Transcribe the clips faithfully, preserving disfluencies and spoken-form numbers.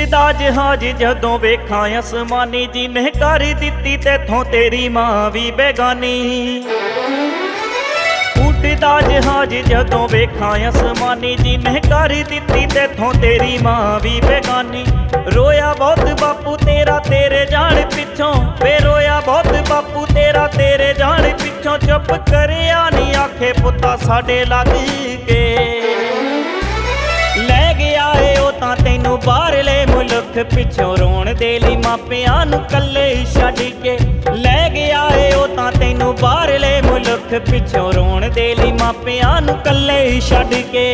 ਉੱਡਦਾ ਜਹਾਜ਼ ਜਦੋਂ ਵੇਖਾਂ ਅਸਮਾਨੀ, ਜਿਹਨੇ ਕਰ ਦਿੱਤੀ ਤੇਥੋਂ ਤੇਰੀ ਮਾਂ ਵੀ ਬੇਗਾਨੀ। ਉੱਡਦਾ ਜਹਾਜ਼ ਜਦੋਂ ਵੇਖਾਂ ਅਸਮਾਨੀ, ਜਿਹਨੇ ਕਰ ਦਿੱਤੀ ਤੇਥੋਂ ਤੇਰੀ ਮਾਂ ਵੀ ਬੇਗਾਨੀ। ਰੋਇਆ ਬਹੁਤ ਬਾਪੂ ਤੇਰਾ ਤੇਰੇ ਜਾਣ ਪਿੱਛੋਂ, ਵੇ ਰੋਇਆ ਬਹੁਤ ਬਾਪੂ ਤੇਰਾ ਤੇਰੇ ਜਾਣ ਪਿੱਛੋਂ। ਚੁੱਪ ਕਰਿਆ ਨੀ ਆਖੇ ਪੁੱਤਾ ਸਾਡੇ ਲੱਗ ਕੇ, ਲੈ ਗਿਆ ਏ ਉਹ ਤਾਂ ਤੈਨੂੰ ਬਾਹਰਲੇ ਮੁਲਕ ਪਿੱਛੋਂ। ਰੋਣ ਦੇ ਲਈ ਮਾਪਿਆਂ ਨੂੰ ਕੱਲੇ ਛੱਡ ਕੇ, ਲੈ ਗਿਆ ਏ ਉਹ ਤਾਂ ਤੈਨੂੰ ਬਾਹਰਲੇ ਮੁਲਕ ਪਿੱਛੋਂ। ਰੋਣ ਦੇ ਲਈ ਮਾਪਿਆਂ ਨੂੰ ਕੱਲੇ ਛੱਡ ਕੇ।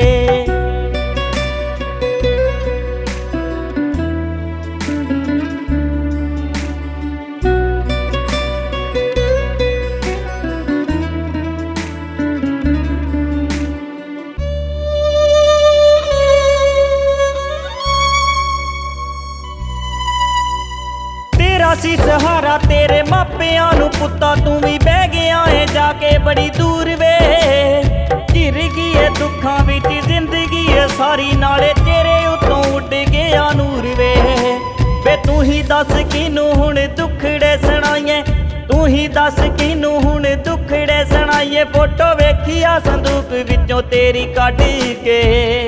ਸੀ ਸਹਾਰਾ ਤੇਰੇ ਮਾਪਿਆਂ ਨੂੰ ਪੁੱਤਾ, ਤੂੰ ਵੀ ਬਹਿ ਗਿਆ ਏ ਜਾ ਕੇ ਬੜੀ ਦੂਰ ਵੇ। ਘਿਰ ਗਈ ਏ ਦੁੱਖਾਂ ਵਿੱਚ ਜ਼ਿੰਦਗੀ ਏ ਸਾਰੀ, ਨਾਲੇ ਤੇਰੇ ਉੱਤੋਂ ਉੱਡ ਗਿਆ ਨੂਰ ਵੇ। ਵੇ ਤੂੰ ਹੀ ਦੱਸ ਕਿਨੂੰ ਹੁਣ ਦੁੱਖੜੇ ਸੁਣਾਈਏ, ਤੂੰ ਹੀ ਦੱਸ ਕਿਨੂੰ ਹੁਣ ਦੁੱਖੜੇ ਸੁਣਾਈਏ। ਫੋਟੋ ਵੇਖੀਆ ਸੰਦੂਕ ਵਿੱਚੋਂ ਤੇਰੀ ਕੱਢ ਕੇ,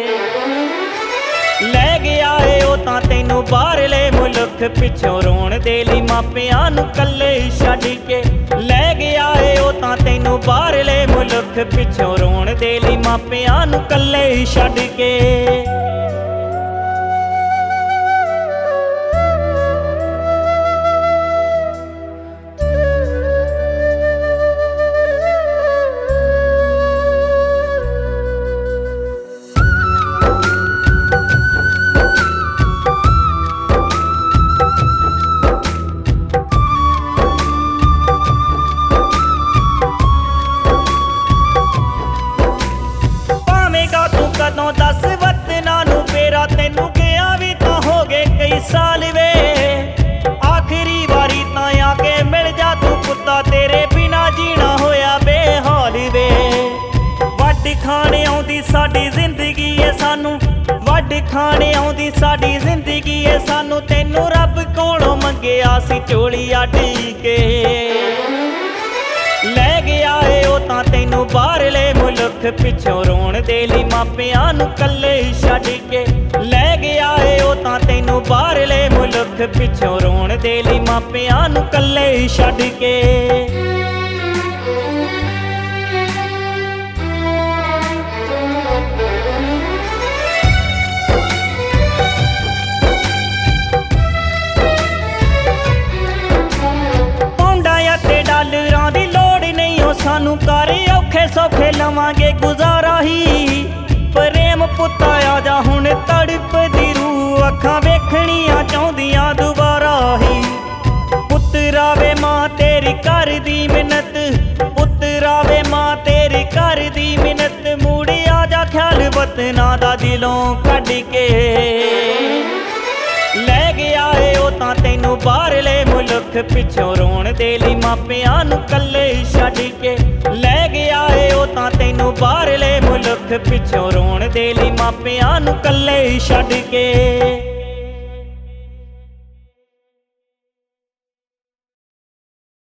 ਲੈ ਗਿਆ ਏ ਉਹ ਤਾਂ ਤੈਨੂੰ ਬਾਹਰਲੇ ਮੁਲਕ ਪਿੱਛੋਂ। ਰੋਣ ਦੇ ਲਈ ਮਾਪਿਆਂ ਨੂੰ ਕੱਲੇ ਛੱਡ ਕੇ, ਲੈ ਗਿਆ ਏ ਉਹ ਤਾਂ ਤੈਨੂੰ ਬਾਹਰਲੇ ਮੁਲਕ ਪਿੱਛੋਂ। ਰੋਣ ਦੇ ਲਈ ਮਾਪਿਆਂ ਨੂੰ ਕੱਲੇ ਛੱਡ ਕੇ। ਕਦੋਂ ਦੱਸ ਵਤਨਾਂ ਨੂੰ ਫੇਰਾ, ਤੈਨੂੰ ਗਿਆ ਵੀ ਤਾਂ ਹੋ ਗਏ ਕਈ ਸਾਲ ਵੇ। ਆਖਰੀ ਵਾਰੀ ਤਾਂ ਆ ਕੇ ਮਿਲ ਜਾ ਤੂੰ ਪੁੱਤਾ, ਤੇਰੇ ਬਿਨਾ ਜੀਣਾ ਹੋਇਆ ਬੇਹਾਲ ਵੇ। ਵੱਢ ਖਾਣ ਆਉਂਦੀ ਸਾਡੀ ਜ਼ਿੰਦਗੀ ਏ ਸਾਨੂੰ, ਵੱਢ ਖਾਣ ਆਉਂਦੀ ਸਾਡੀ ਜ਼ਿੰਦਗੀ ਏ ਸਾਨੂੰ। ਤੈਨੂੰ ਰੱਬ ਕੋਲੋਂ ਮੰਗਿਆ ਸੀ ਝੋਲੀ ਅੱਡ ਕੇ, ਲੈ ਗਿਆ ਏ ਉਹ ਤਾਂ ਤੈਨੂੰ ਬਾਹਰਲੇ ਮੁਲਕ ਪਿੱਛੋਂ। ਰੋਣ ਦੇ ਲਈ ਮਾਪਿਆਂ ਨੂੰ ਕੱਲੇ ਛੱਡ ਕੇ, ਲੈ ਗਿਆ ਏ ਉਹ ਤਾਂ ਤੈਨੂੰ ਬਾਹਰਲੇ ਮੁਲਕ ਪਿੱਛੋਂ। ਰੋਣ ਦੇ ਲਈ ਮਾਪਿਆਂ ਨੂੰ ਕੱਲੇ ਛੱਡ ਕੇ। ਡਾਲਰਾਂ ਦੀ ਲੋੜ ਨਹੀਂ ਉਹ ਸਾਨੂੰ, ਕਰ ਔਖੇ ਸੌਖੇ ਲਵਾਂਗੇ ਗੁਜ਼ਾਰਾ ਹੀ। ਪ੍ਰੇਮ ਪੁੱਤਾ ਆ ਜਾ ਹੁਣ ਤੜਪਦੀ ਰੂਹ, ਅੱਖਾਂ ਵੇਖਣੀਆਂ ਚਾਹੁੰਦੀਆਂ ਦੁਬਾਰਾ ਹੀ। ਪੁੱਤਰਾ ਵੇ ਮਾਂ ਤੇਰੀ ਕਰਦੀ ਮਿੰਨਤ, ਪੁੱਤਰਾ ਵੇ ਮਾਂ ਤੇਰੀ ਕਰਦੀ ਮਿੰਨਤ। ਮੁੜ ਆ ਜਾ ਖਿਆਲ ਵਤਨਾਂ ਦਾ ਦਿਲੋਂ ਕੱਢ ਕੇ, ਲੈ ਗਿਆ ਏ ਉਹ ਤਾਂ ਤੈਨੂੰ ਬਾਹਰਲੇ ਮੁਲਕ ਪਿੱਛੋਂ। ਰੋਣ ਦੇ ਲਈ ਮਾਪਿਆਂ ਨੂੰ ਕੱਲੇ ਛੱਡ ਕੇ, ਲੈ ਗਿਆ ਏ ਉਹ ਤਾਂ ਤੈਨੂੰ ਬਾਹਰਲੇ ਮੁਲਕ ਪਿੱਛੋਂ। ਰੋਣ ਦੇ ਲਈ ਮਾਪਿਆਂ ਨੂੰ ਕੱਲੇ ਛੱਡ ਕੇ।